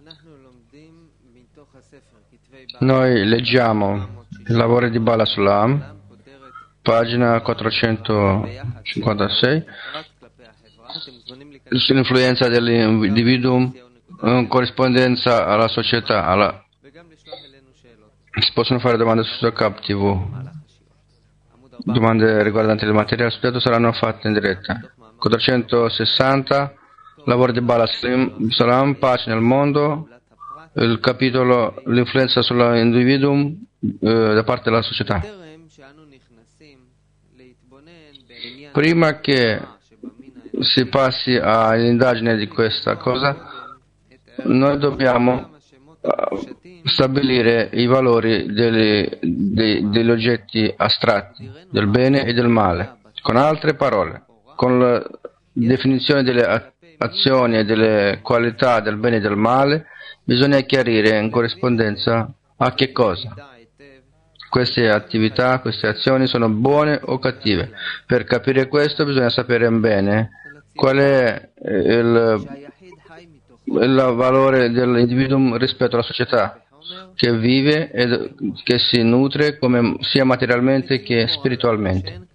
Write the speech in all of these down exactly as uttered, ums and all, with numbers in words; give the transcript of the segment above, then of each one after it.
Noi leggiamo il lavoro di Bala Sulam, pagina quattrocentocinquantasei, sull'influenza dell'individuo in corrispondenza alla società. Alla... Si possono fare domande su Cap T V. Domande riguardanti il materiale studiato saranno fatte in diretta. quattrocentosessanta, lavoro di Bala Sulam, pace nel mondo, il capitolo l'influenza sull'individuo eh, da parte della società. Prima che si passi all'indagine di questa cosa, noi dobbiamo stabilire i valori degli, dei, degli oggetti astratti, del bene e del male. Con altre parole, con la definizione delle azioni e delle qualità del bene e del male, bisogna chiarire in corrispondenza a che cosa queste attività, queste azioni sono buone o cattive. Per capire questo bisogna sapere bene qual è il, il valore dell'individuo rispetto alla società che vive e che si nutre come sia materialmente che spiritualmente.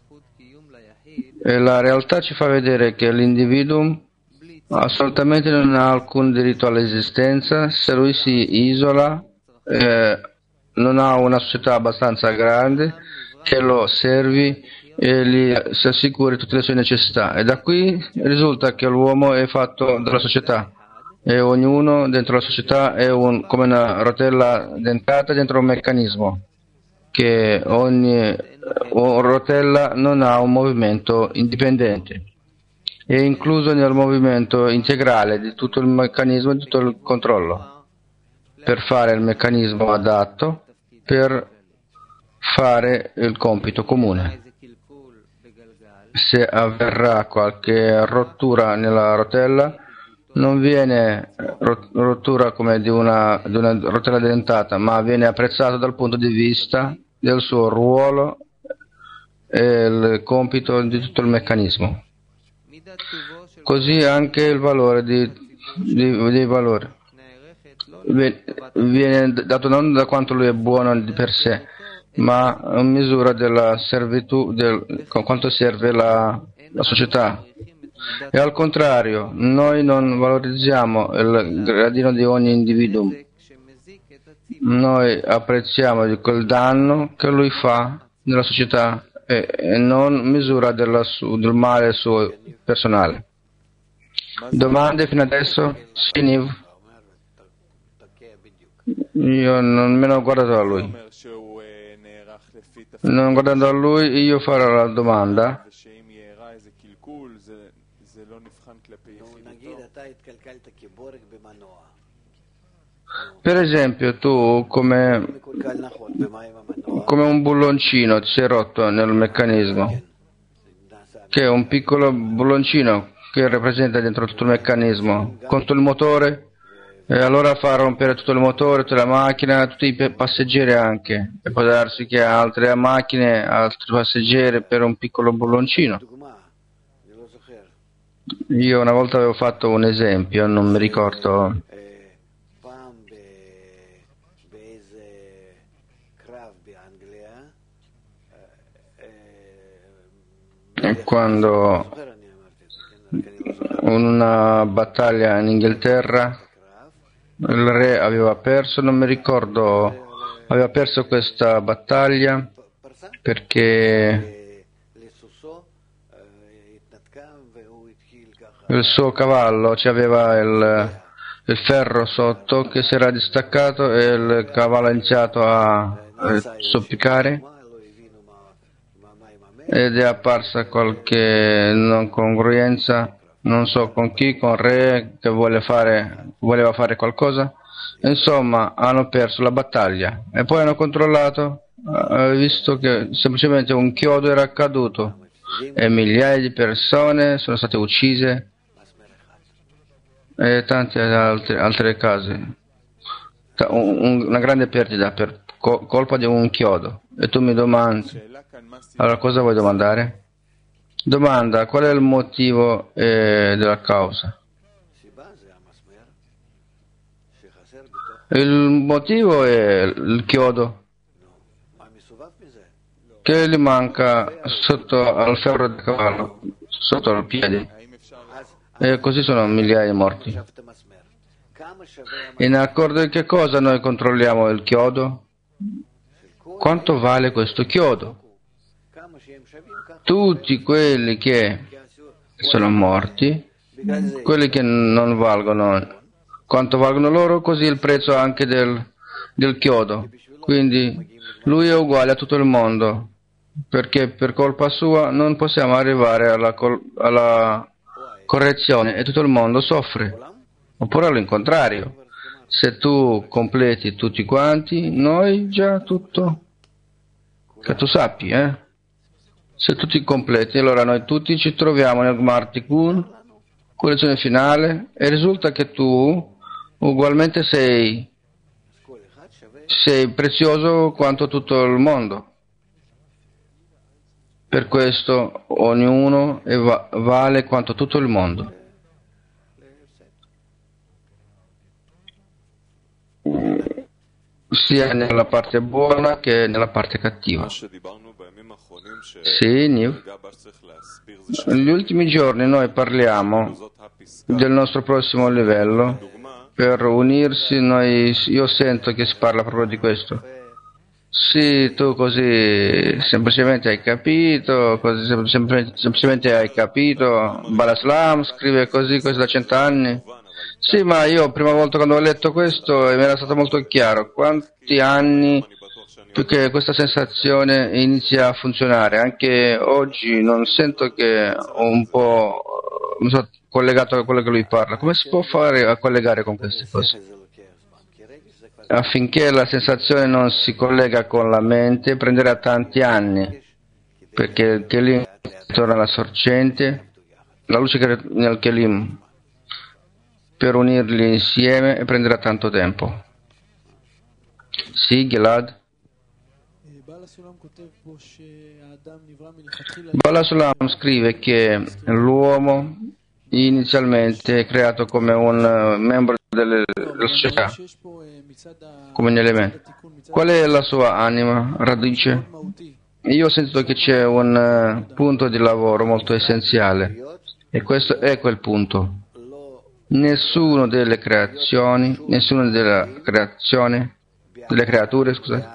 E la realtà ci fa vedere che l'individuo assolutamente non ha alcun diritto all'esistenza se lui si isola, eh, non ha una società abbastanza grande che lo servi e gli si assicuri tutte le sue necessità. E da qui risulta che l'uomo è fatto dalla società e ognuno dentro la società è un, come una rotella dentata dentro un meccanismo, che ogni rotella non ha un movimento indipendente. È incluso nel movimento integrale di tutto il meccanismo e di tutto il controllo per fare il meccanismo adatto per fare il compito comune. Se avverrà qualche rottura nella rotella, non viene rottura come di una, di una rotella dentata, ma viene apprezzato dal punto di vista del suo ruolo e il compito di tutto il meccanismo. Così anche il valore di, di, dei valori viene dato non da quanto lui è buono di per sé, ma in misura della servitù, del, con quanto serve la, la società. E al contrario, noi non valorizziamo il gradino di ogni individuo, noi apprezziamo di quel danno che lui fa nella società e, e non misura della su, del male suo personale. Domande fino adesso? Siniv? Io non me ne ho guardato a lui. Non guardando a lui, io farò la domanda. Per esempio, tu come, come un bulloncino ti sei rotto nel meccanismo, che è un piccolo bulloncino che rappresenta dentro tutto il meccanismo, contro il motore, e allora fa rompere tutto il motore, tutta la macchina, tutti i passeggeri anche, e può darsi che altre macchine, altri passeggeri per un piccolo bulloncino. Io una volta avevo fatto un esempio, non mi ricordo. Quando in una battaglia in Inghilterra il re aveva perso, non mi ricordo, aveva perso questa battaglia perché il suo cavallo ci aveva il, il ferro sotto che si era distaccato e il cavallo ha iniziato a, a zoppicare ed è apparsa qualche non congruenza, non so con chi, con il re che vuole fare, voleva fare qualcosa. Insomma, hanno perso la battaglia e poi hanno controllato, hanno visto che semplicemente un chiodo era caduto e migliaia di persone sono state uccise e tante altre, altre case. Un, una grande perdita per co- colpa di un chiodo. E tu mi domandi, allora cosa vuoi domandare? Domanda, qual è il motivo eh, della causa? Il motivo è il chiodo che gli manca sotto al ferro di cavallo, sotto al piede, e così sono migliaia di morti. In accordo di che cosa noi controlliamo il chiodo? Quanto vale questo chiodo? Tutti quelli che sono morti, quelli che non valgono, quanto valgono loro, così il prezzo anche del, del chiodo. Quindi lui è uguale a tutto il mondo, perché per colpa sua non possiamo arrivare alla, col, alla correzione e tutto il mondo soffre. Oppure all'incontrario, se tu completi tutti quanti, noi già tutto, che tu sappi, eh? Se tutti completi, allora noi tutti ci troviamo nel Gmar Tikkun, correzione finale, e risulta che tu ugualmente sei, sei prezioso quanto tutto il mondo. Per questo ognuno è va- vale quanto tutto il mondo. Sia nella parte buona che nella parte cattiva. Sì, Niv. Negli ultimi giorni noi parliamo del nostro prossimo livello. Per unirsi, noi, io sento che si parla proprio di questo. Sì, tu così semplicemente hai capito, così semplicemente, semplicemente hai capito. Balaslam scrive così, così da cent'anni. Sì, ma io prima volta quando ho letto questo mi era stato molto chiaro quanti anni più che questa sensazione inizia a funzionare. Anche oggi non sento che ho un po' mi sono collegato a quello che lui parla. Come si può fare a collegare con queste cose? Affinché la sensazione non si collega con la mente prenderà tanti anni, perché il Kelim torna alla sorgente, la luce che è nel Kelim, per unirli insieme e prenderà tanto tempo. Sì, Gilad? Bala Sulam scrive che l'uomo inizialmente è creato come un membro delle, della società, come un elemento. Qual è la sua anima, radice? Io ho sentito che c'è un punto di lavoro molto essenziale, e questo è quel punto. Nessuno delle creazioni, nessuna delle creazioni, delle creature, scusate,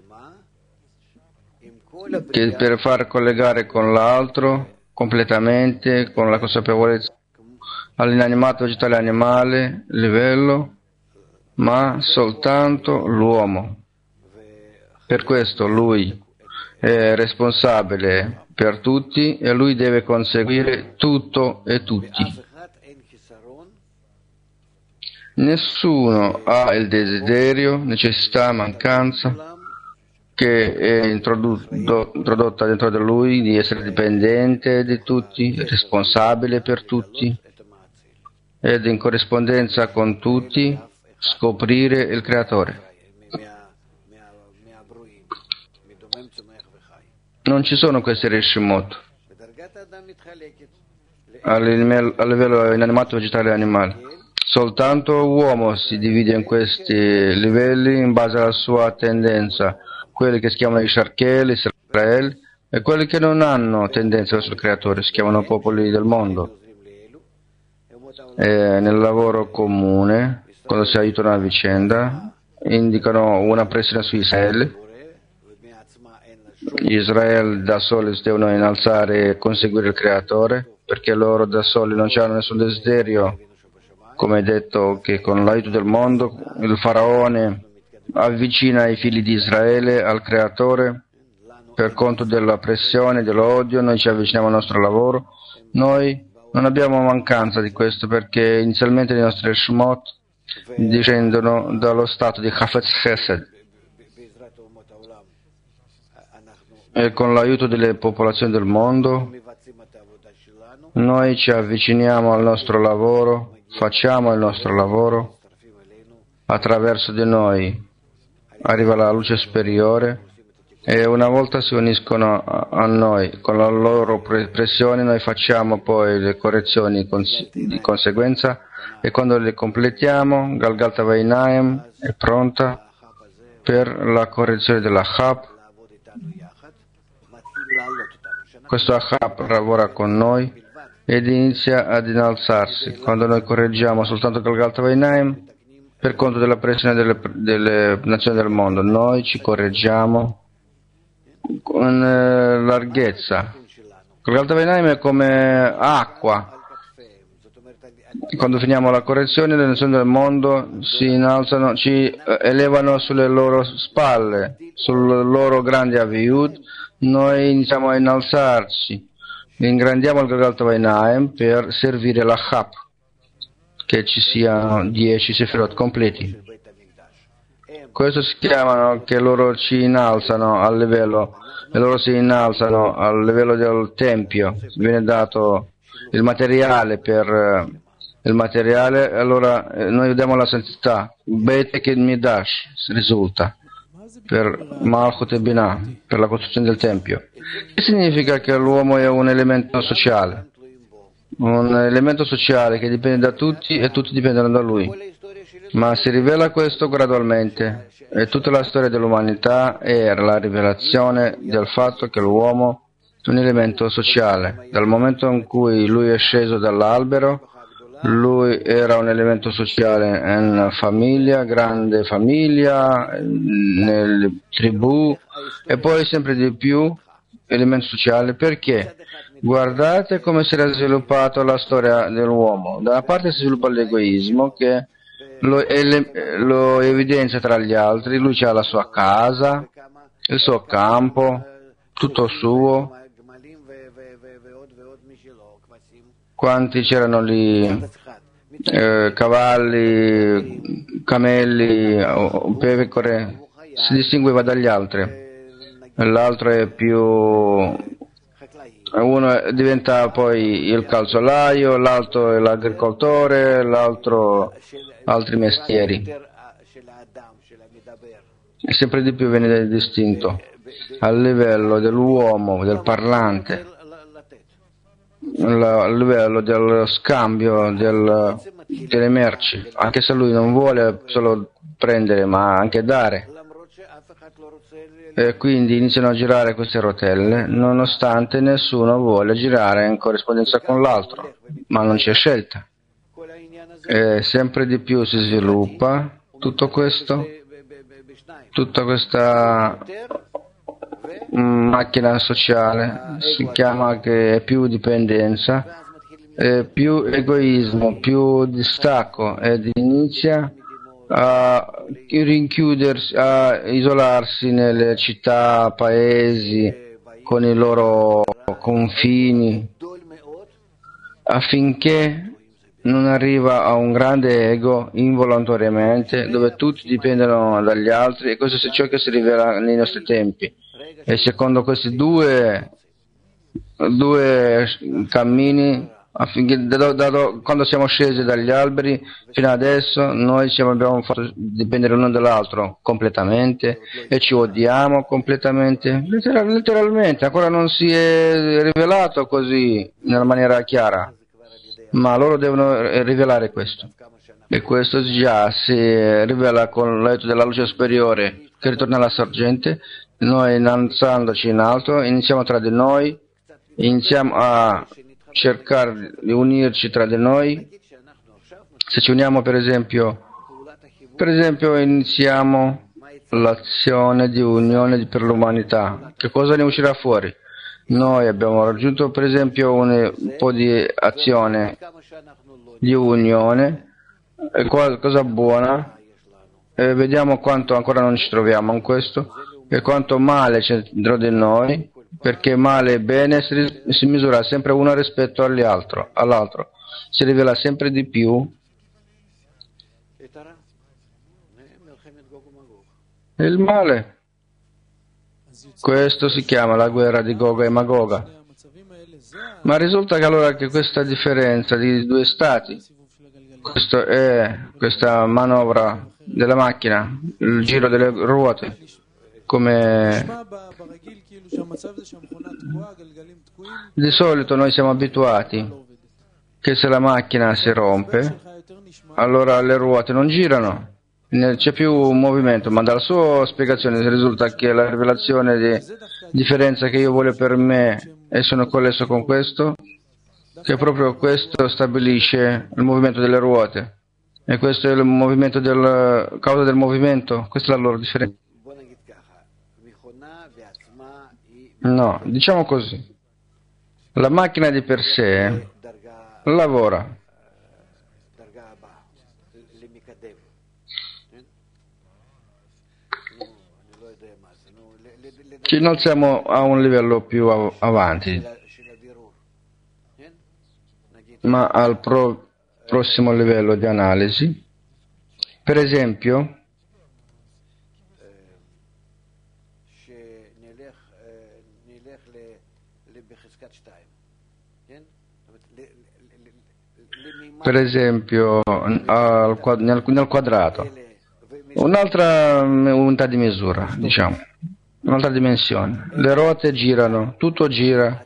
che per far collegare con l'altro completamente, con la consapevolezza all'inanimato vegetale animale livello, ma soltanto l'uomo. Per questo lui è responsabile per tutti e lui deve conseguire tutto e tutti. Nessuno ha il desiderio, necessità, mancanza che è introdotto, introdotta dentro di lui di essere dipendente di tutti, responsabile per tutti ed in corrispondenza con tutti scoprire il Creatore. Non ci sono questi rishimot a livello inanimato, vegetale e animale. Soltanto l'uomo si divide in questi livelli in base alla sua tendenza. Quelli che si chiamano Isharkel, Israel, e quelli che non hanno tendenza verso il Creatore si chiamano popoli del mondo. E nel lavoro comune, quando si aiutano a vicenda, indicano una pressione su Israele. Israele da soli si devono innalzare e conseguire il Creatore, perché loro da soli non hanno nessun desiderio. Come detto, che con l'aiuto del mondo il faraone avvicina i figli di Israele al Creatore per conto della pressione, dell'odio. Noi ci avviciniamo al nostro lavoro. Noi non abbiamo mancanza di questo, perché inizialmente i nostri Shemot discendono dallo stato di Chafetz Chesed, e con l'aiuto delle popolazioni del mondo noi ci avviciniamo al nostro lavoro, facciamo il nostro lavoro, attraverso di noi arriva la luce superiore e una volta si uniscono a, a noi con la loro pressione, noi facciamo poi le correzioni cons- di conseguenza, e quando le completiamo Galgalta Vainaim è pronta per la correzione della Chab. Questo Chab lavora con noi ed inizia ad innalzarsi quando noi correggiamo soltanto Galgalta Vainaim per conto della pressione delle, delle nazioni del mondo. Noi ci correggiamo con eh, larghezza. Galgalta Vainaim è come acqua. Quando finiamo la correzione, le nazioni del mondo si innalzano, ci elevano sulle loro spalle, sul loro grande Aviyud. Noi iniziamo a innalzarci, ingrandiamo il Galgalta Vainaim per servire la Chab, che ci siano dieci Sefirot completi. Questo si chiamano che loro ci innalzano al livello, e loro si innalzano al livello del Tempio, viene dato il materiale per il materiale, allora eh, noi vediamo la santità, Beit Midash risulta per Malchut e Binah, per la costruzione del Tempio. Che significa che l'uomo è un elemento sociale, un elemento sociale che dipende da tutti e tutti dipendono da lui, ma si rivela questo gradualmente, e tutta la storia dell'umanità è la rivelazione del fatto che l'uomo è un elemento sociale. Dal momento in cui lui è sceso dall'albero, lui era un elemento sociale in famiglia, grande famiglia, nelle tribù, e poi sempre di più elemento sociale. Perché? Guardate come si era sviluppato la storia dell'uomo. Da una parte si sviluppa l'egoismo che lo, ele, lo evidenzia tra gli altri, lui ha la sua casa, il suo campo, tutto suo. Quanti c'erano lì, eh, cavalli, camelli, pecore, si distingueva dagli altri. L'altro è più, uno diventa poi il calzolaio, l'altro è l'agricoltore, l'altro altri mestieri. E sempre di più viene distinto a livello dell'uomo, del parlante, a livello dello scambio del, delle merci, anche se lui non vuole solo prendere ma anche dare, e quindi iniziano a girare queste rotelle nonostante nessuno vuole girare in corrispondenza con l'altro, ma non c'è scelta, e sempre di più si sviluppa tutto questo, tutta questa macchina sociale, si chiama che è più dipendenza, è più egoismo, più distacco, ed inizia a rinchiudersi, a isolarsi nelle città, paesi, con i loro confini, affinché non arriva a un grande ego involontariamente, dove tutti dipendono dagli altri, e questo è ciò che si rivela nei nostri tempi. E secondo questi due, due cammini, affinché da, da, da, quando siamo scesi dagli alberi fino adesso, noi ci abbiamo fatto dipendere l'uno dall'altro completamente, e ci odiamo completamente, letteral, letteralmente. Ancora non si è rivelato così nella maniera chiara, ma loro devono rivelare questo, e questo già si rivela con l'aiuto della luce superiore che ritorna alla sorgente. Noi, innalzandoci in alto, iniziamo tra di noi, iniziamo a cercare di unirci tra di noi. Se ci uniamo, per esempio, per esempio iniziamo l'azione di unione per l'umanità, che cosa ne uscirà fuori? Noi abbiamo raggiunto, per esempio, un po' di azione di unione, è qualcosa buona, e vediamo quanto ancora non ci troviamo in questo, e quanto male c'è dentro di noi, perché male e bene si, si misura sempre uno rispetto all'altro, all'altro, si rivela sempre di più. Il male, questo si chiama la guerra di Goga e Magoga. Ma risulta che allora che questa differenza di due stati, questo è questa manovra della macchina, il giro delle ruote, come di solito noi siamo abituati che se la macchina si rompe, allora le ruote non girano, c'è più movimento, ma dalla sua spiegazione risulta che la rivelazione di differenza che io voglio per me e sono collesso con questo, che proprio questo stabilisce il movimento delle ruote. E questo è il movimento del causa del movimento, questa è la loro differenza. No, diciamo così. La macchina di per sé lavora. Ci innalziamo a un livello più av- avanti, ma al pro- prossimo livello di analisi, per esempio, per esempio al, quad- nel, nel quadrato, un'altra unità di misura, diciamo, un'altra dimensione. Le ruote girano, tutto gira.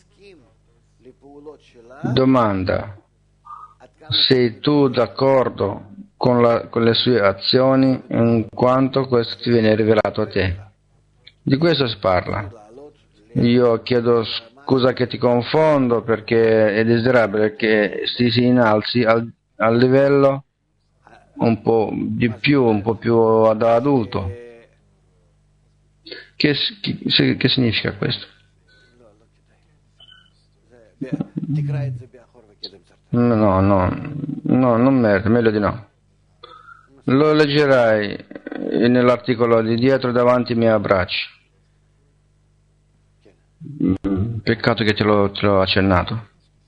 Domanda: sei tu d'accordo con, la, con le sue azioni in quanto questo ti viene rivelato a te? Di questo si parla. Io chiedo scusa che ti confondo perché è desiderabile che si, si innalzi al, al livello un po' di più, un po' più ad adulto. Che, che, che significa questo? No, no, no, no, non merita, meglio di no. Lo leggerai nell'articolo di dietro, davanti mi abbracci. Peccato che te l'ho, te l'ho accennato.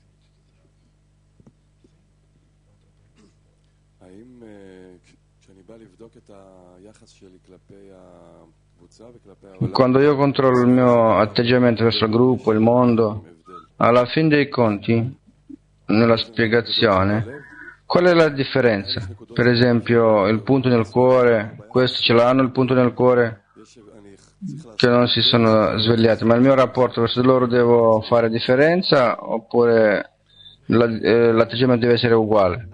Quando io controllo il mio atteggiamento verso il gruppo, il mondo, alla fine dei conti, nella spiegazione, qual è la differenza? Per esempio, il punto nel cuore, questi ce l'hanno il punto nel cuore, che non si sono svegliati, ma il mio rapporto verso di loro devo fare differenza oppure l'atteggiamento deve essere uguale?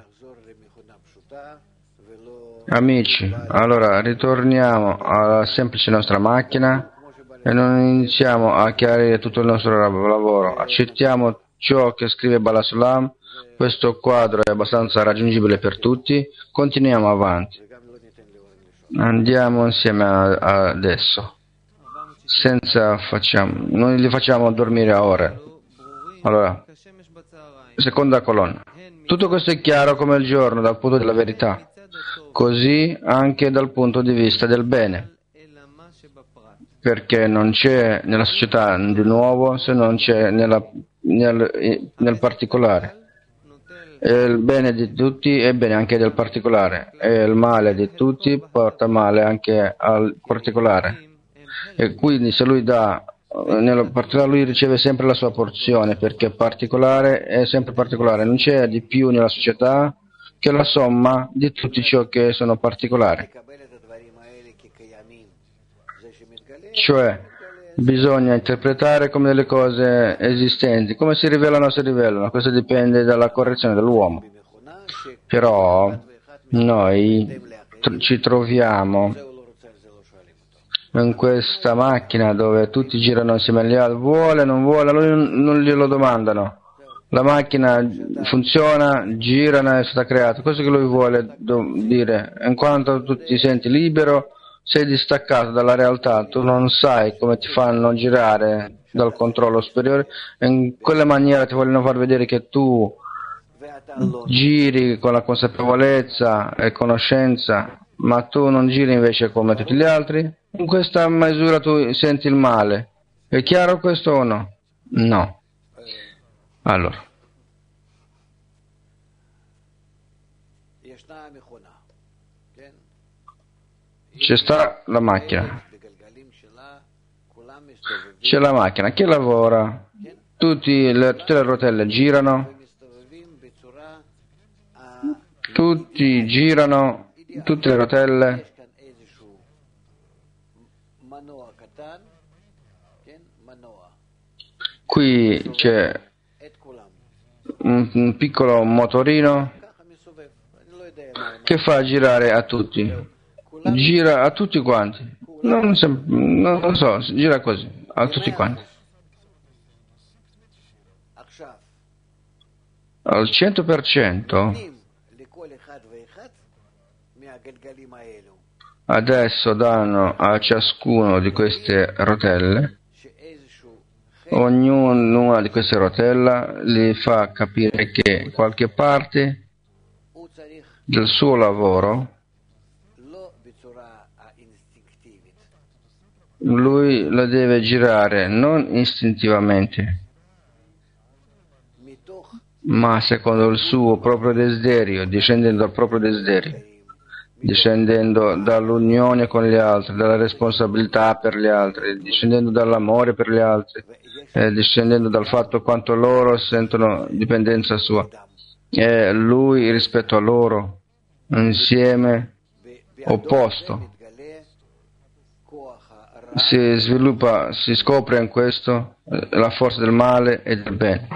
Amici, allora ritorniamo alla semplice nostra macchina e non iniziamo a chiarire tutto il nostro lavoro. Accettiamo ciò che scrive Bala Sulam, questo quadro è abbastanza raggiungibile per tutti, continuiamo avanti. Andiamo insieme a, a adesso. Senza facciamo, non li facciamo dormire a ore. Allora, seconda colonna. Tutto questo è chiaro come il giorno dal punto della verità. Così anche dal punto di vista del bene, perché non c'è nella società di nuovo se non c'è nella, nel, nel particolare. E il bene di tutti è bene anche del particolare, e il male di tutti porta male anche al particolare. E quindi se lui dà, nel particolare lui riceve sempre la sua porzione, perché particolare è sempre particolare, non c'è di più nella società che la somma di tutti ciò che sono particolari. Cioè, bisogna interpretare come delle cose esistenti, come si rivelano si rivelano, questo dipende dalla correzione dell'uomo. Però noi tr- ci troviamo in questa macchina dove tutti girano insieme agli altri, vuole, non vuole, non, non glielo domandano. La macchina funziona, gira, è stata creata, questo che lui vuole do- dire, in quanto tu ti senti libero, sei distaccato dalla realtà, tu non sai come ti fanno girare dal controllo superiore, in quella maniera ti vogliono far vedere che tu giri con la consapevolezza e conoscenza, ma tu non giri invece come tutti gli altri. In questa misura tu senti il male. È chiaro questo o no? No. Allora, c'è sta la macchina, c'è la macchina che lavora, tutti le, tutte le rotelle girano, tutti girano, tutte le rotelle, Qui c'è un, un piccolo motorino che fa girare a tutti. Gira a tutti quanti. Non, sem- non lo so, gira così, a tutti quanti. Al cento per cento adesso danno a ciascuno di queste rotelle, ognuna di queste rotelle gli fa capire che qualche parte del suo lavoro lui la deve girare non istintivamente, ma secondo il suo proprio desiderio, discendendo dal proprio desiderio, discendendo dall'unione con gli altri, dalla responsabilità per gli altri, discendendo dall'amore per gli altri, eh, discendendo dal fatto quanto loro sentono dipendenza sua. E lui rispetto a loro, insieme, opposto. Si sviluppa, si scopre in questo eh, la forza del male e del bene.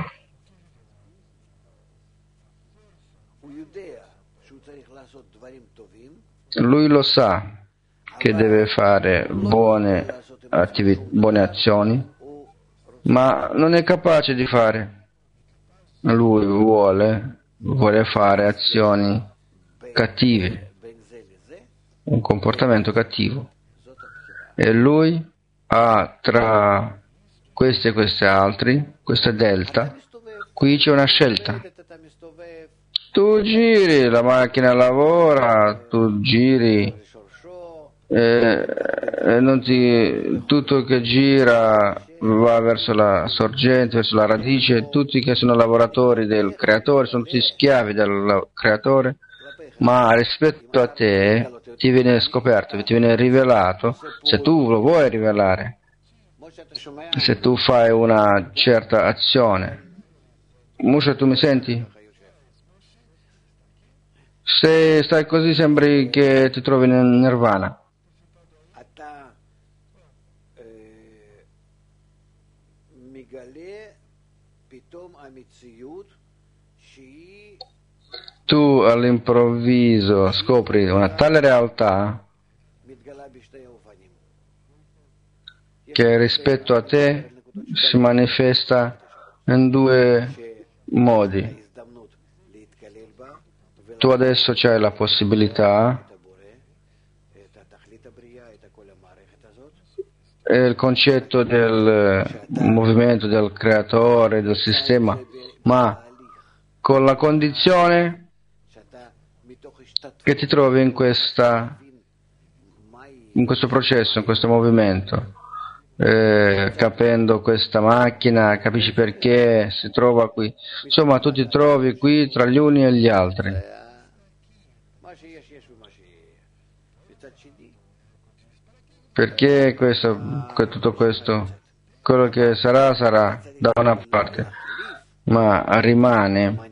Lui lo sa che deve fare buone, attivi- buone azioni, ma non è capace di fare. Lui vuole, vuole fare azioni cattive, un comportamento cattivo. E lui ha tra questi e questi altri, questa delta, qui c'è una scelta. Tu giri, la macchina lavora, tu giri, e, e non ti, tutto che gira va verso la sorgente, verso la radice, tutti che sono lavoratori del creatore, sono tutti schiavi del creatore, ma rispetto a te ti viene scoperto, ti viene rivelato, se tu lo vuoi rivelare, se tu fai una certa azione. Musha, tu mi senti? Se stai così sembri che ti trovi nel nirvana. Tu all'improvviso scopri una tale realtà che rispetto a te si manifesta in due modi. Tu adesso c'hai la possibilità, è il concetto del movimento del creatore, del sistema, ma con la condizione che ti trovi in questa, in questo processo, in questo movimento, eh, capendo questa macchina, capisci perché si trova qui. Insomma, tu ti trovi qui tra gli uni e gli altri. Perché questo, tutto questo, quello che sarà, sarà da una parte, ma rimane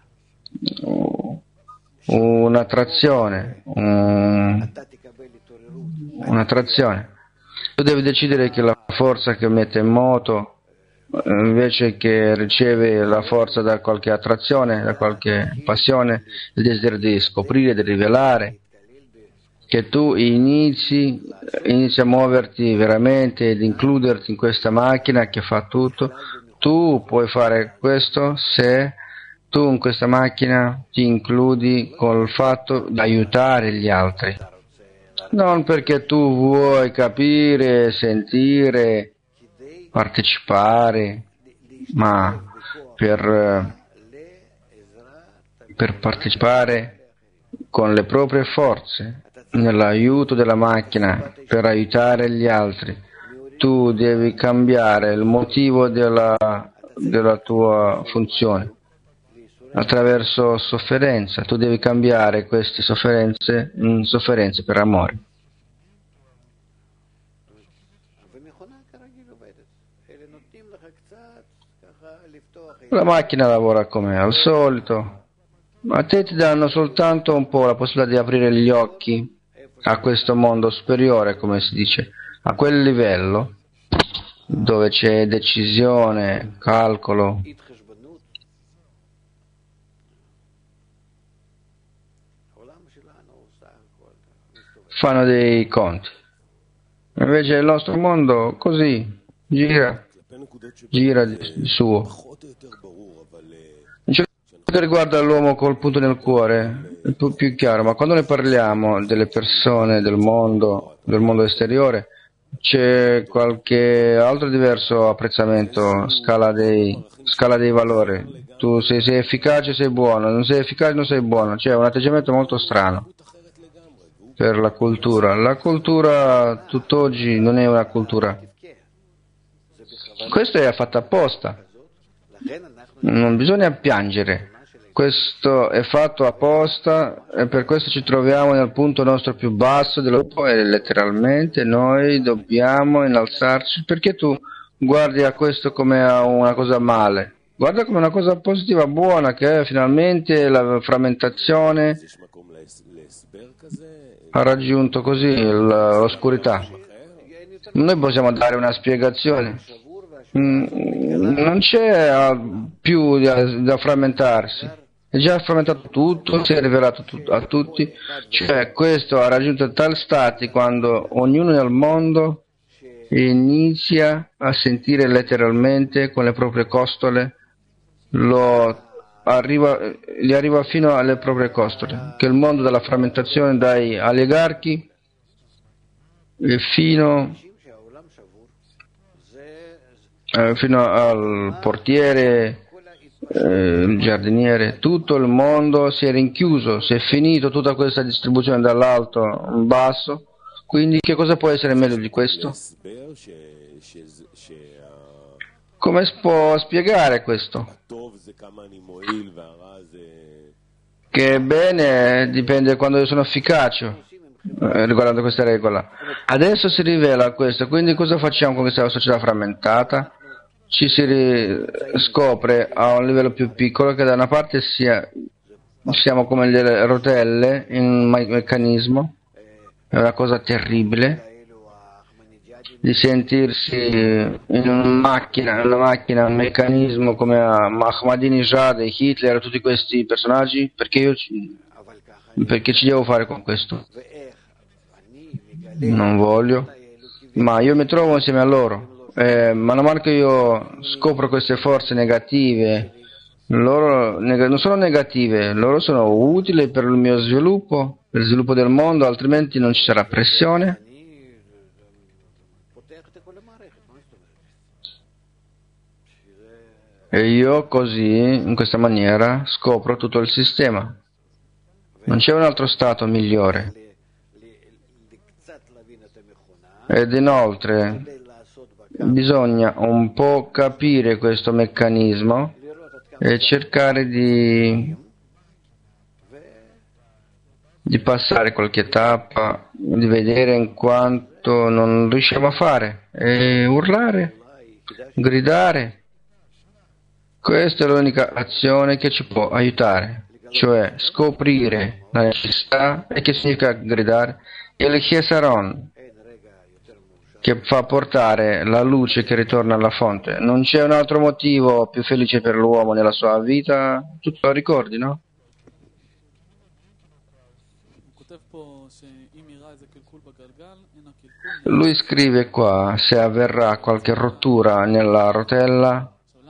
un'attrazione, un, un'attrazione. Tu devi decidere che la forza che mette in moto, invece che riceve la forza da qualche attrazione, da qualche passione, il desiderio di scoprire, di rivelare, che tu inizi, inizi a muoverti veramente ed includerti in questa macchina che fa tutto. Tu puoi fare questo se tu in questa macchina ti includi col fatto di aiutare gli altri. Non perché tu vuoi capire, sentire, partecipare, ma per, per partecipare con le proprie forze nell'aiuto della macchina per aiutare gli altri. Tu devi cambiare il motivo della, della tua funzione attraverso sofferenza. Tu devi cambiare queste sofferenze in sofferenze per amore. La macchina lavora come al solito, ma a te ti danno soltanto un po' la possibilità di aprire gli occhi a questo mondo superiore, come si dice, a quel livello dove c'è decisione, calcolo, fanno dei conti. Invece il nostro mondo così gira, gira di suo. In ciò che riguarda l'uomo col punto nel cuore è più, più chiaro, ma quando ne parliamo delle persone, del mondo, del mondo esteriore, c'è qualche altro diverso apprezzamento, scala dei, scala dei valori. Tu sei, sei efficace, sei buono, non sei efficace, non sei buono. C'è un atteggiamento molto strano per la cultura. La cultura tutt'oggi non è una cultura. Questo è fatto apposta. Non bisogna piangere. Questo è fatto apposta e per questo ci troviamo nel punto nostro più basso dell'uomo e letteralmente noi dobbiamo innalzarci, perché tu guardi a questo come a una cosa male. Guarda come una cosa positiva, buona, che è finalmente la frammentazione ha raggiunto così l'oscurità. Noi possiamo dare una spiegazione. Non c'è più da, da frammentarsi. È già frammentato tutto, si è rivelato a tutti. Cioè questo ha raggiunto tali stati quando ognuno nel mondo inizia a sentire letteralmente con le proprie costole, lo arriva, gli arriva fino alle proprie costole, che il mondo della frammentazione dai oligarchi e fino, eh, fino al portiere, eh, il giardiniere, tutto il mondo si è rinchiuso, si è finito tutta questa distribuzione dall'alto in basso. Quindi che cosa può essere meglio di questo? Come si può spiegare questo? Che bene dipende quando io sono efficace eh, riguardando questa regola. Adesso si rivela questo, quindi cosa facciamo con questa società frammentata? Ci si scopre a un livello più piccolo che da una parte sia, siamo come delle rotelle in un meccanismo, è una cosa terribile di sentirsi in una macchina, una macchina, un meccanismo come Ahmadinejad e Hitler, tutti questi personaggi, perché io ci, perché ci devo fare con questo? Non voglio, ma io mi trovo insieme a loro. Eh, man mano che io scopro queste forze negative, loro neg- non sono negative, loro sono utili per il mio sviluppo, per il sviluppo del mondo, altrimenti non ci sarà pressione. E io così, in questa maniera, scopro tutto il sistema. Non c'è un altro stato migliore. Ed inoltre bisogna un po' capire questo meccanismo e cercare di, di passare qualche tappa, di vedere in quanto non riusciamo a fare, e urlare, gridare. Questa è l'unica azione che ci può aiutare, cioè scoprire la necessità. E che significa gridare? Il Chesaron, che fa portare la luce che ritorna alla fonte. Non c'è un altro motivo più felice per l'uomo nella sua vita, tu lo ricordi, no? Lui scrive qua, se avverrà qualche rottura nella rotella,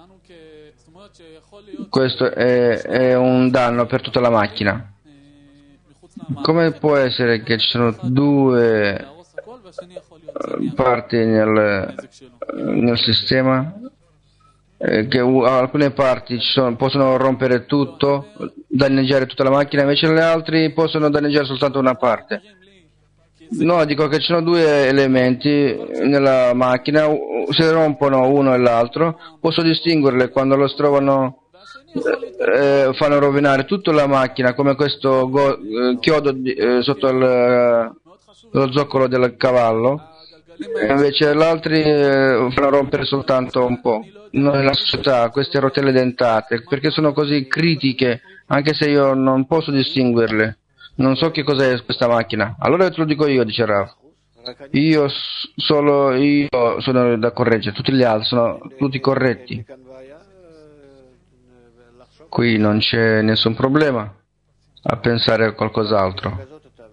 questo è, è un danno per tutta la macchina. Come può essere che ci sono due parti nel, nel sistema, eh, che alcune parti ci sono, possono rompere tutto, danneggiare tutta la macchina, invece le altre possono danneggiare soltanto una parte? No, dico che ci sono due elementi nella macchina, se rompono uno e l'altro, posso distinguerle quando lo trovano. Eh, fanno rovinare tutta la macchina, come questo go, eh, chiodo di, eh, sotto il, eh, lo zoccolo del cavallo, e invece gli altri eh, fanno rompere soltanto un po'. Noi nella società queste rotelle dentate, perché sono così critiche, anche se io non posso distinguerle, non so che cos'è questa macchina. Allora te lo dico io, dice Rav. Io, solo io sono da correggere, tutti gli altri sono tutti corretti. Qui non c'è nessun problema a pensare a qualcos'altro.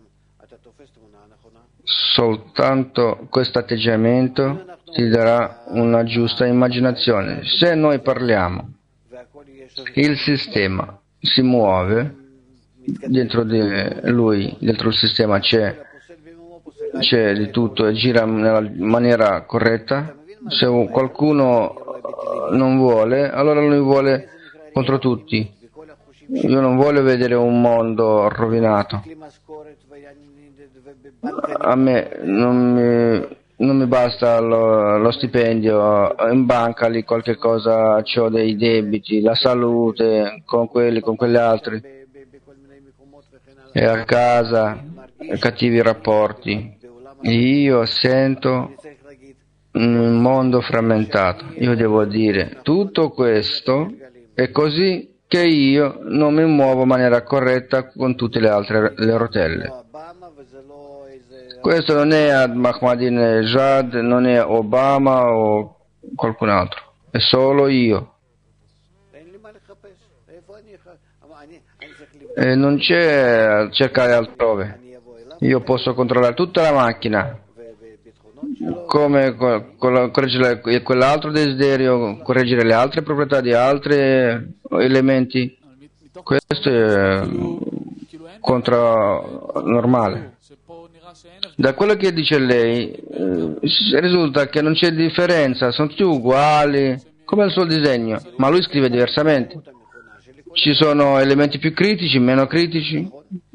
Soltanto questo atteggiamento ti darà una giusta immaginazione. Se noi parliamo, il sistema si muove, dentro di lui, dentro il sistema c'è, c'è di tutto e gira nella maniera corretta. Se qualcuno non vuole, allora lui vuole contro tutti. Io non voglio vedere un mondo rovinato. A me non mi, non mi basta lo, lo stipendio, in banca lì qualche cosa, ho dei debiti, la salute, con quelli, con quegli altri, e a casa, cattivi rapporti. Io sento un mondo frammentato. Io devo dire, tutto questo è così che io non mi muovo in maniera corretta con tutte le altre le rotelle. Questo non è Ahmadinejad, non è Obama o qualcun altro, è solo io. E non c'è cercare altrove. Io posso controllare tutta la macchina, come correggere quell'altro desiderio, correggere le altre proprietà di altri elementi. Questo è contronormale. Da quello che dice lei eh, risulta che non c'è differenza, sono tutti uguali, come il suo disegno, ma lui scrive diversamente. Ci sono elementi più critici, meno critici.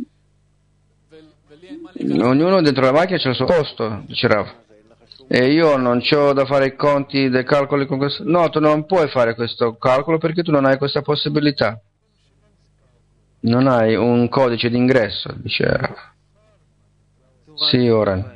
Ognuno dentro la macchina c'è il suo posto, dice Rav. E io non ho da fare i conti dei calcoli con questo. No, tu non puoi fare questo calcolo perché tu non hai questa possibilità. Non hai un codice d'ingresso, dice Rav. Sì, ora.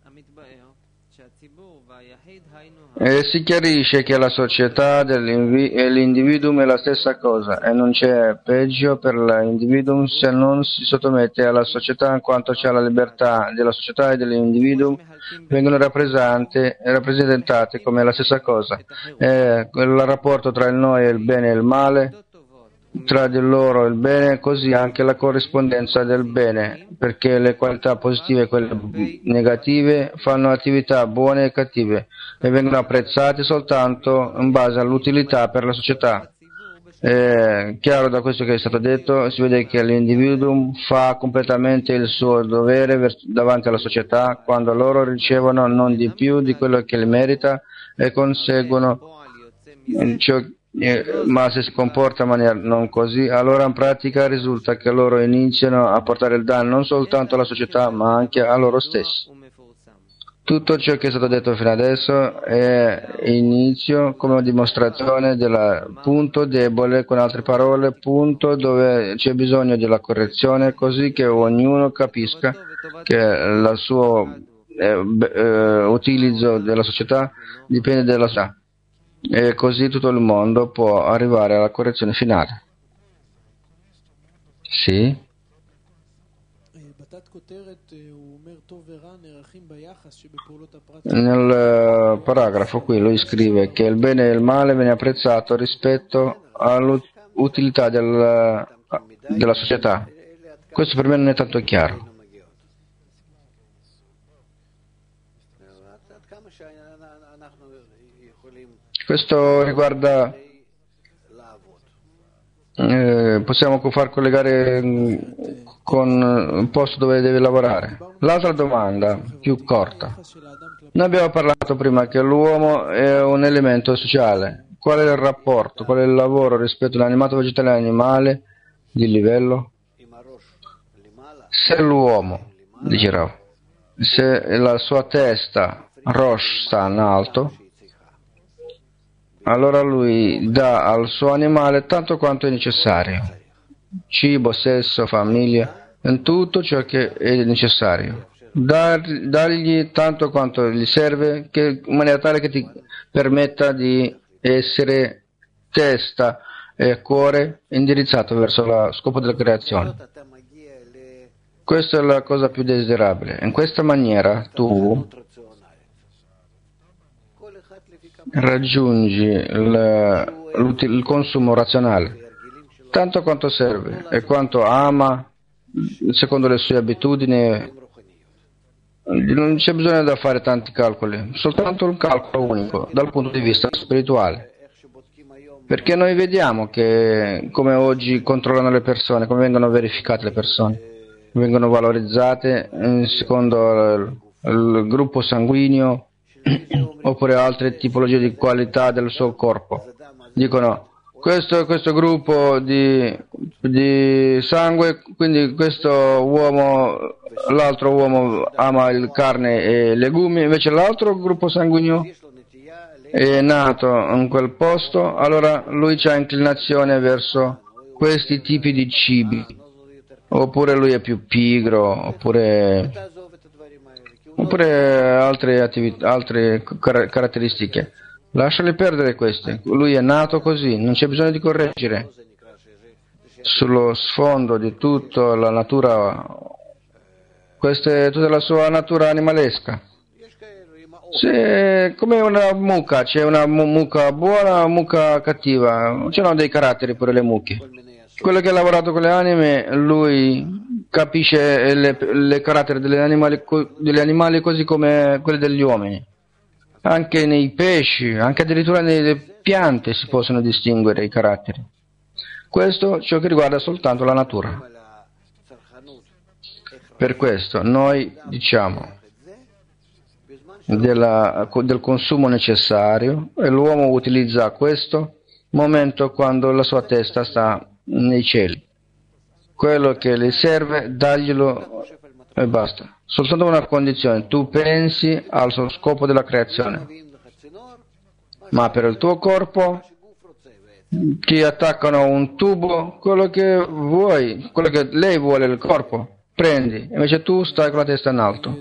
E si chiarisce che la società e l'individuum è la stessa cosa e non c'è peggio per l'individuum se non si sottomette alla società, in quanto c'è la libertà della società e dell'individuum vengono rappresentate come la stessa cosa. E il rapporto tra il noi e il bene e il male, tra di loro il bene, così anche la corrispondenza del bene, perché le qualità positive e quelle negative fanno attività buone e cattive e vengono apprezzate soltanto in base all'utilità per la società. È chiaro da questo che è stato detto, si vede che l'individuo fa completamente il suo dovere davanti alla società quando loro ricevono non di più di quello che le merita e conseguono ciò. Eh, ma se si comporta in maniera non così, allora in pratica risulta che loro iniziano a portare il danno non soltanto alla società ma anche a loro stessi. Tutto ciò che è stato detto fino adesso è inizio come dimostrazione del punto debole, con altre parole, punto dove c'è bisogno della correzione, così che ognuno capisca che il suo eh, eh, utilizzo della società dipende dalla società. E così tutto il mondo può arrivare alla correzione finale. Sì? Nel paragrafo qui lui scrive che il bene e il male viene apprezzato rispetto all'utilità del, della società. Questo per me non è tanto chiaro. Questo riguarda, eh, possiamo far collegare con il posto dove deve lavorare. L'altra domanda, più corta. Noi abbiamo parlato prima che l'uomo è un elemento sociale. Qual è il rapporto, qual è il lavoro rispetto all'animato vegetale e all'animale di livello? Se l'uomo, dirò, se la sua testa, Rosh, sta in alto, allora lui dà al suo animale tanto quanto è necessario, cibo, sesso, famiglia, in tutto ciò che è necessario. Dar, dargli tanto quanto gli serve, che, in maniera tale che ti permetta di essere testa e cuore indirizzato verso lo scopo della creazione. Questa è la cosa più desiderabile. In questa maniera tu raggiungi il, il consumo razionale, tanto quanto serve e quanto ama, secondo le sue abitudini. Non c'è bisogno da fare tanti calcoli, soltanto un calcolo unico dal punto di vista spirituale. Perché noi vediamo che come oggi controllano le persone, come vengono verificate le persone, vengono valorizzate secondo il, il gruppo sanguigno oppure altre tipologie di qualità del suo corpo. Dicono questo, questo gruppo di, di sangue, quindi questo uomo, l'altro uomo ama il carne e legumi, invece l'altro gruppo sanguigno è nato in quel posto, allora lui ha inclinazione verso questi tipi di cibi, oppure lui è più pigro, oppure, oppure altre, attività, altre car- caratteristiche. Lasciali perdere queste, lui è nato così, non c'è bisogno di correggere. Sullo sfondo di tutta la natura, questa è tutta la sua natura animalesca. Se, come una mucca, c'è una mucca buona, una mucca cattiva, c'erano dei caratteri pure le mucche. Quello che ha lavorato con le anime, lui capisce le, le caratteri degli animali, degli animali così come quelli degli uomini. Anche nei pesci, anche addirittura nelle piante si possono distinguere i caratteri. Questo è ciò che riguarda soltanto la natura. Per questo noi diciamo Della, del consumo necessario e l'uomo utilizza questo momento quando la sua testa sta nei cieli. Quello che le serve, daglielo e basta. Soltanto una condizione, tu pensi al scopo della creazione, ma per il tuo corpo ti attaccano un tubo, quello che vuoi, quello che lei vuole il corpo, prendi, invece tu stai con la testa in alto.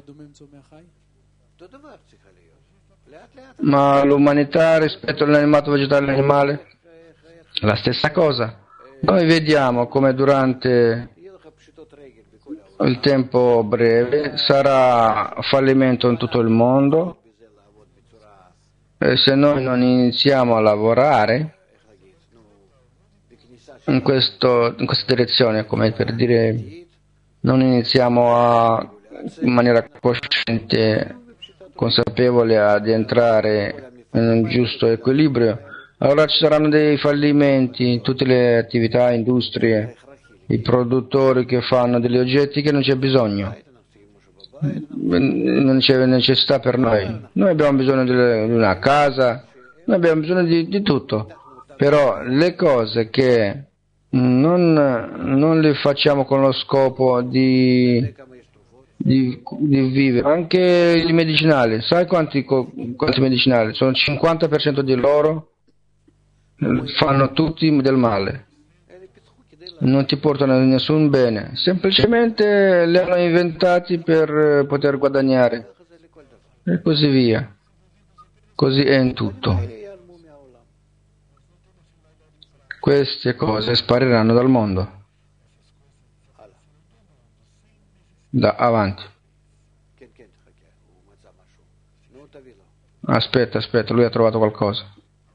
Ma l'umanità rispetto all'animato vegetale e all'animale, la stessa cosa. Noi vediamo come durante il tempo breve sarà fallimento in tutto il mondo e se noi non iniziamo a lavorare in, questo, in questa direzione, come per dire, non iniziamo a, in maniera cosciente, consapevole ad entrare in un giusto equilibrio, allora ci saranno dei fallimenti in tutte le attività, industrie, i produttori che fanno degli oggetti che non c'è bisogno, non c'è necessità per noi. Noi abbiamo bisogno di una casa, noi abbiamo bisogno di, di tutto, però le cose che non, non le facciamo con lo scopo di Di, di vivere, anche i medicinali, sai quanti, quanti medicinali? Sono il cinquanta per cento di loro fanno tutti del male, non ti portano nessun bene, semplicemente li hanno inventati per poter guadagnare e così via. Così è in tutto. Queste cose spariranno dal mondo. Da avanti. Aspetta, aspetta, lui ha trovato qualcosa.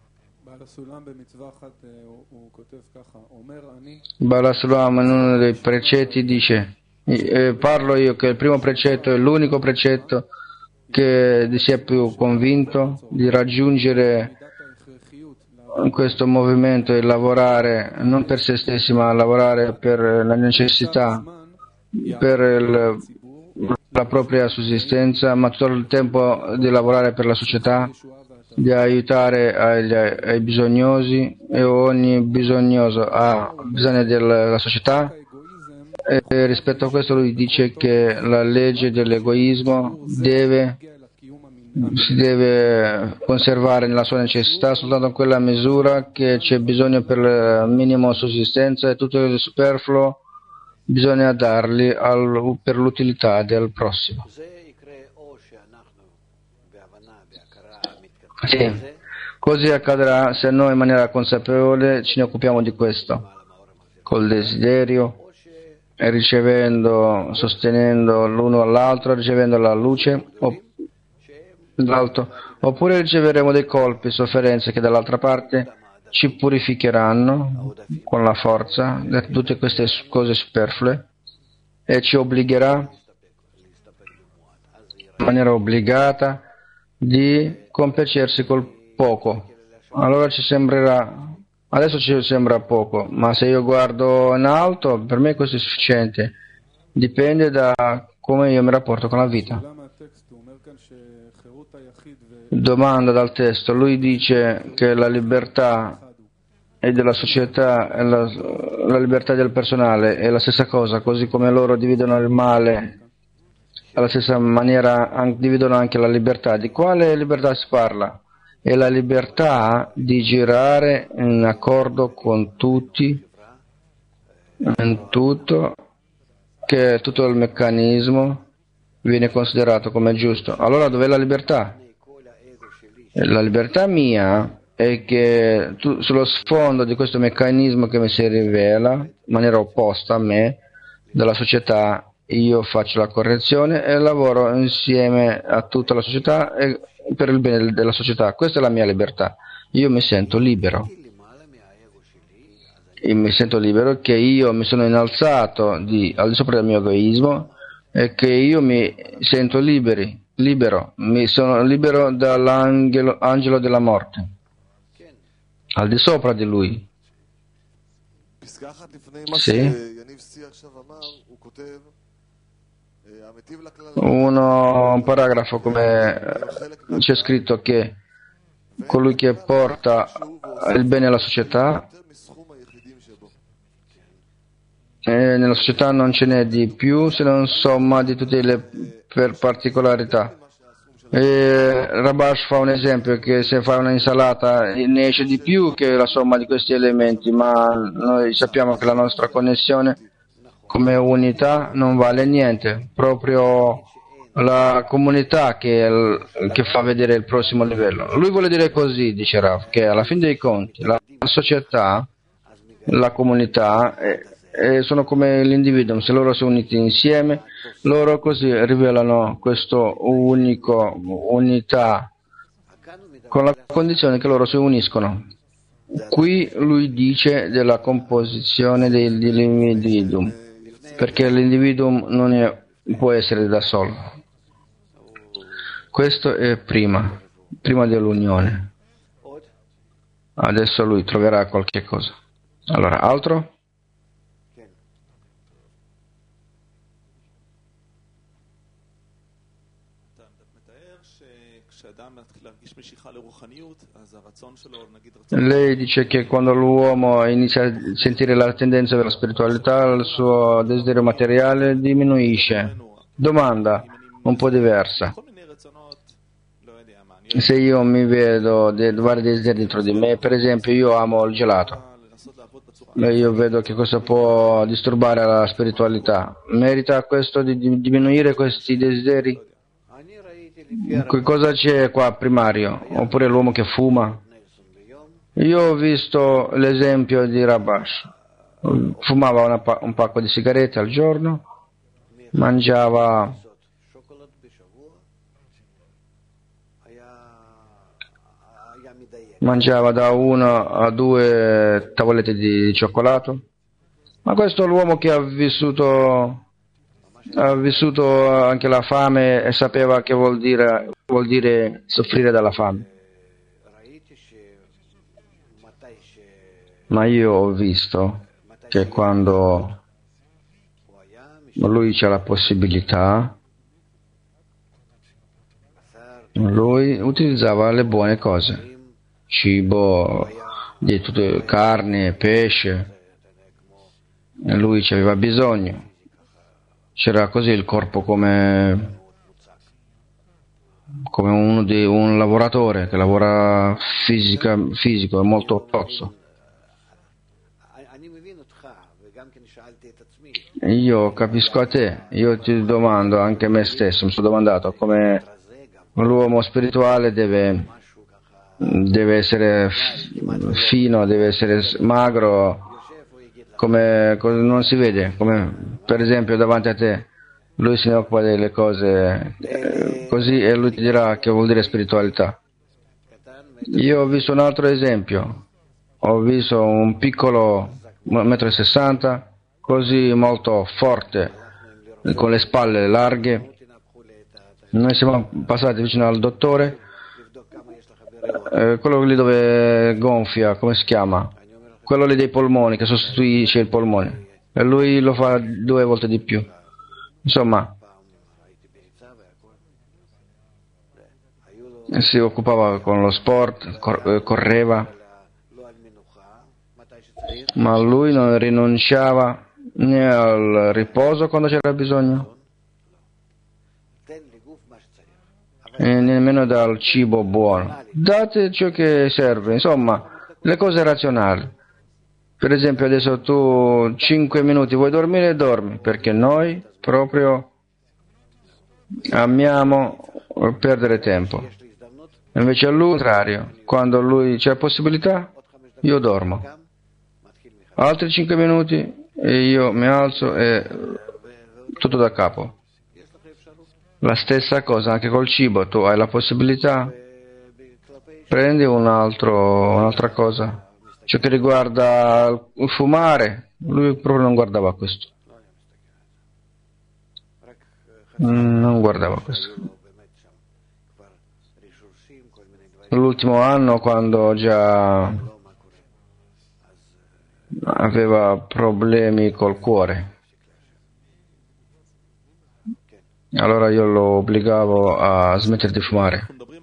Bala Sulam in uno dei precetti dice, eh, parlo io che il primo precetto è l'unico precetto che sia più convinto di raggiungere questo movimento e lavorare non per se stessi ma lavorare per la necessità, per il, la propria sussistenza, ma tutto il tempo di lavorare per la società, di aiutare agli, ai bisognosi e ogni bisognoso ha bisogno della società. E rispetto a questo lui dice che la legge dell'egoismo deve, si deve conservare nella sua necessità soltanto in quella misura che c'è bisogno per la minima sussistenza e tutto il superfluo bisogna darli al, per l'utilità del prossimo. Sì. Così accadrà se noi in maniera consapevole ci ne occupiamo di questo, col desiderio e ricevendo, sostenendo l'uno all'altro, ricevendo la luce o l'altro, oppure riceveremo dei colpi, sofferenze che dall'altra parte ci purificheranno con la forza di tutte queste cose superflue e ci obbligherà in maniera obbligata di compiacersi col poco. Allora ci sembrerà, adesso ci sembra poco, ma se io guardo in alto, per me questo è sufficiente. Dipende da come io mi rapporto con la vita. Domanda dal testo, lui dice che la libertà e della società e la, la libertà del personale è la stessa cosa, così come loro dividono il male alla stessa maniera dividono anche la libertà. Di quale libertà si parla? È la libertà di girare in accordo con tutti, in tutto, che tutto il meccanismo viene considerato come giusto. Allora dov'è la libertà? La libertà mia è che tu, sullo sfondo di questo meccanismo che mi si rivela in maniera opposta a me, della società, io faccio la correzione e lavoro insieme a tutta la società e per il bene della società. Questa è la mia libertà. Io mi sento libero. Io mi sento libero che io mi sono innalzato di, al di sopra del mio egoismo e che io mi sento liberi, libero. Mi sono libero dall'angelo angelo della morte. Al di sopra di lui. Sì. Uno, un paragrafo come c'è scritto che colui che porta il bene alla società, e nella società non ce n'è di più se non somma di tutte le per particolarità. E Rabash fa un esempio che se fai una insalata ne esce di più che la somma di questi elementi, ma noi sappiamo che la nostra connessione come unità non vale niente, proprio la comunità che, che fa vedere il prossimo livello. Lui vuole dire così, dice Rav, che alla fine dei conti la società, la comunità è, è, sono come l'individuo, se loro sono uniti insieme, loro così rivelano questo unico unità con la condizione che loro si uniscono. Qui lui dice della composizione dell'individuum, perché l'individuum non è, può essere da solo. Questo è prima, prima dell'unione. Adesso lui troverà qualche cosa. Allora, altro? Lei dice che quando l'uomo inizia a sentire la tendenza della spiritualità, il suo desiderio materiale diminuisce. Domanda un po' diversa. Se io mi vedo dei vari desideri dentro di me, per esempio io amo il gelato, io vedo che questo può disturbare la spiritualità. Merita questo di diminuire questi desideri? Che cosa c'è qua primario? Oppure l'uomo che fuma? Io ho visto l'esempio di Rabash. Fumava una, un pacco di sigarette al giorno, mangiava mangiava da uno a due tavolette di cioccolato. Ma questo è l'uomo che ha vissuto ha vissuto anche la fame e sapeva che vuol dire, vuol dire soffrire dalla fame. Ma io ho visto che quando lui c'ha la possibilità, lui utilizzava le buone cose, cibo, di tutte, carne, pesce, e lui ci aveva bisogno. C'era così il corpo come, come uno di, un lavoratore che lavora fisica, fisico, è molto tozzo. Io capisco a te, io ti domando anche a me stesso, mi sono domandato come l'uomo spirituale deve, deve essere fino, deve essere magro, come, come non si vede, come per esempio davanti a te, lui se ne occupa delle cose eh, così e lui ti dirà che vuol dire spiritualità. Io ho visto un altro esempio, ho visto un piccolo un metro e sessanta, così molto forte, con le spalle larghe. Noi siamo passati vicino al dottore, eh, quello lì dove gonfia, come si chiama? Quello lì dei polmoni, che sostituisce il polmone, e lui lo fa due volte di più. Insomma, si occupava con lo sport, cor- correva, ma lui non rinunciava né al riposo quando c'era bisogno, e nemmeno dal cibo buono. Date ciò che serve, insomma, le cose razionali. Per esempio adesso tu cinque minuti vuoi dormire, dormi, perché noi proprio amiamo perdere tempo. Invece a lui, al contrario, quando lui c'è possibilità, io dormo. Altri cinque minuti e io mi alzo e tutto da capo. La stessa cosa anche col cibo, tu hai la possibilità, prendi un altro, un'altra cosa. Ciò che riguarda il fumare, lui proprio non guardava questo. Non guardava questo. L'ultimo anno, quando già aveva problemi col cuore, allora io lo obbligavo a smettere di fumare.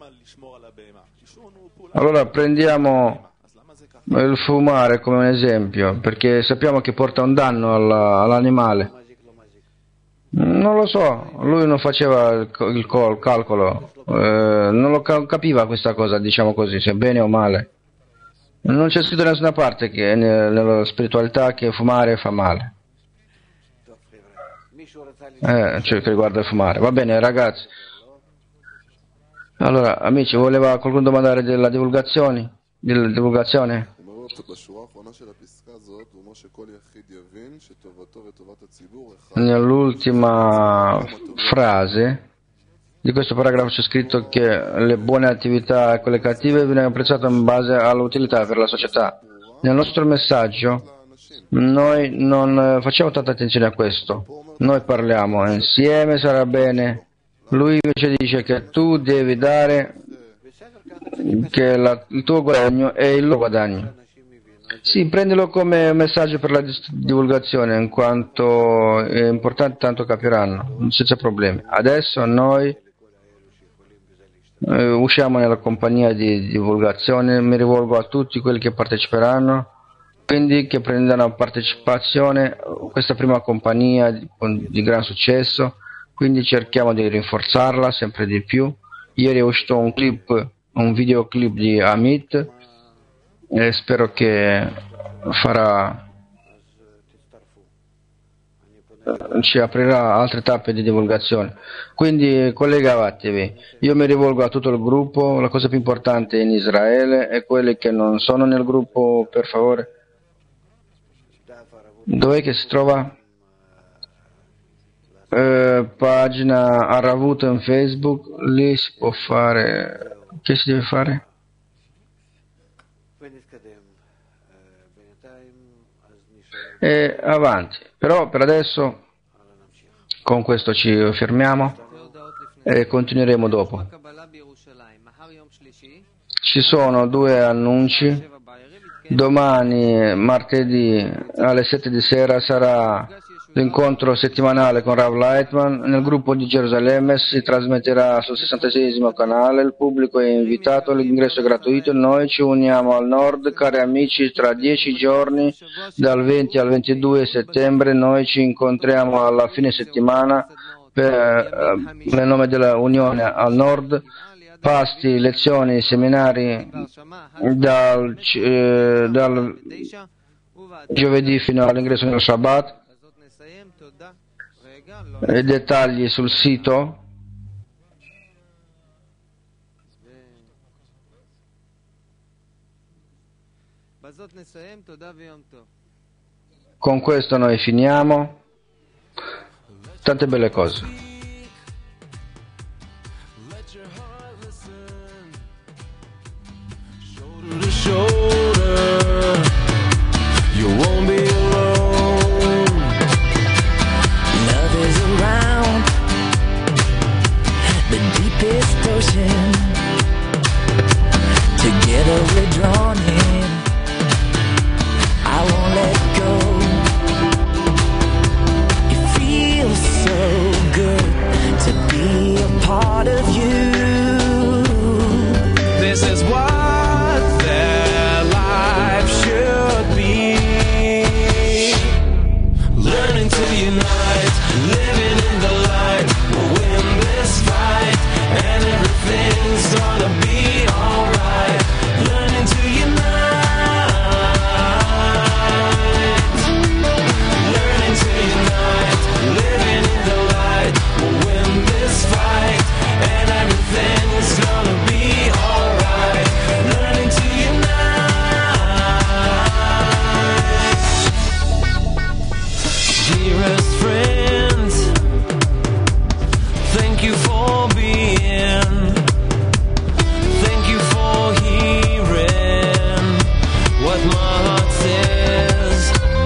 Allora prendiamo il fumare come un esempio, perché sappiamo che porta un danno alla, all'animale. Non lo so, lui non faceva il, il, il calcolo, eh, non lo capiva questa cosa, diciamo così, se è bene o male. Non c'è scritto da nessuna parte che nella spiritualità che fumare fa male. Eh, cioè che riguarda il fumare. Va bene, ragazzi. Allora, amici, voleva qualcuno domandare della divulgazione? Della divulgazione? Nell'ultima frase di questo paragrafo c'è scritto che le buone attività e quelle cattive vengono apprezzate in base all'utilità per la società. Nel nostro messaggio noi non facciamo tanta attenzione a questo. Noi parliamo insieme, sarà bene. Lui invece dice che tu devi dare, che la, il tuo guadagno è il loro guadagno. Sì, prendilo come messaggio per la divulgazione, in quanto è importante, tanto capiranno, senza problemi. Adesso noi eh, usciamo nella compagnia di divulgazione, mi rivolgo a tutti quelli che parteciperanno, quindi che prendano partecipazione a questa prima compagnia di, di gran successo, quindi cerchiamo di rinforzarla sempre di più. Ieri è uscito un clip, un videoclip di Amit, e spero che farà, ci aprirà altre tappe di divulgazione. Quindi collegavatevi, io mi rivolgo a tutto il gruppo, la cosa più importante in Israele e quelli che non sono nel gruppo, per favore, dov'è che si trova? Eh, pagina Aravut in Facebook, lì si può fare, che si deve fare? E avanti, però per adesso con questo ci fermiamo e continueremo dopo. Ci sono due annunci. Domani, martedì, alle sette di sera sarà l'incontro settimanale con Rav Lightman. Nel gruppo di Gerusalemme si trasmetterà sul sessantaseiesimo canale, il pubblico è invitato, l'ingresso è gratuito. Noi ci uniamo al nord, cari amici, tra dieci giorni, dal venti al ventidue settembre, noi ci incontriamo alla fine settimana per, eh, nel nome della Unione al nord. Pasti, lezioni, seminari dal, eh, dal giovedì fino all'ingresso nel Shabbat, e dettagli sul sito. con questo noi finiamo. Tante belle cose. Together we're drawn in. I won't let go. It feels so good to be a part of you. This is what their life should be. Learning to unite, living in the light. We'll win this fight, and everything's gonna be alright. Learning to unite, learning to unite, living in the light. We'll win this fight, and everything's gonna be alright. Learning to unite. Dearest friends, thank you for being. Thank you for hearing what my heart says.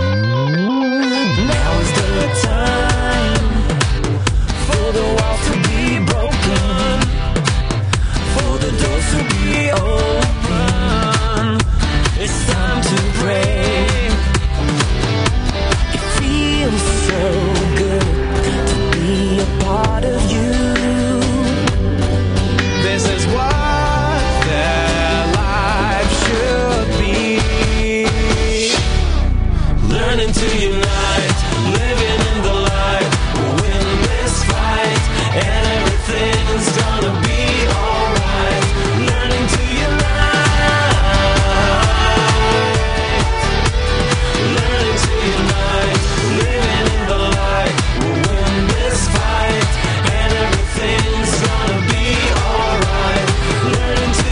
Now is the time for the walls to be broken, for the doors to be open. It's time to pray. It feels so good to be a part of you. This is what their life should be. Learning to unite, living in the light. We'll win this fight, and everything's gonna be alright. Learning to unite, learning to unite, living in the light. We'll win this fight, and everything's gonna be alright. Learning to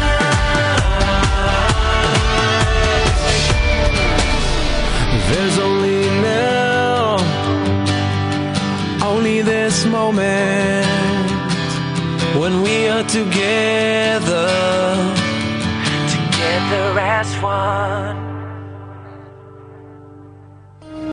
unite. There's only now, only this moment, when we are together.